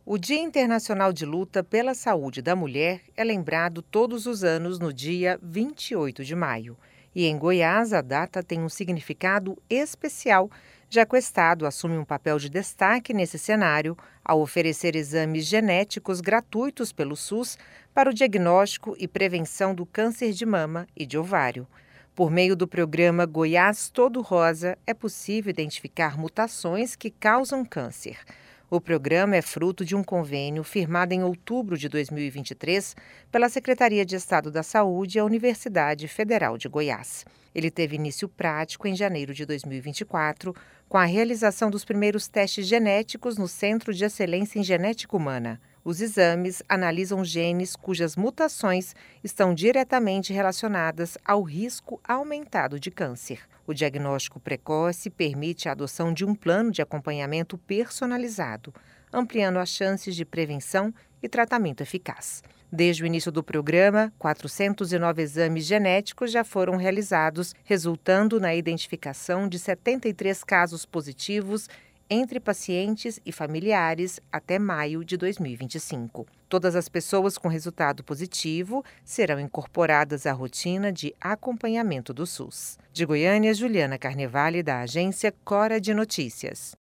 O Dia Internacional de Luta pela Saúde da Mulher é lembrado todos os anos no dia 28 de maio. E em Goiás, a data tem um significado especial, já que o Estado assume um papel de destaque nesse cenário ao oferecer exames genéticos gratuitos pelo SUS para o diagnóstico e prevenção do câncer de mama e de ovário. Por meio do programa Goiás Todo Rosa, é possível identificar mutações que causam câncer. O programa é fruto de um convênio firmado em outubro de 2023 pela Secretaria de Estado da Saúde e a Universidade Federal de Goiás. Ele teve início prático em janeiro de 2024, com a realização dos primeiros testes genéticos no Centro de Excelência em Genética Humana. Os exames analisam genes cujas mutações estão diretamente relacionadas ao risco aumentado de câncer. O diagnóstico precoce permite a adoção de um plano de acompanhamento personalizado, ampliando as chances de prevenção e tratamento eficaz. Desde o início do programa, 409 exames genéticos já foram realizados, resultando na identificação de 73 casos positivos entre pacientes e familiares até maio de 2025. Todas as pessoas com resultado positivo serão incorporadas à rotina de acompanhamento do SUS. De Goiânia, Juliana Carnevale, da agência Cora de Notícias.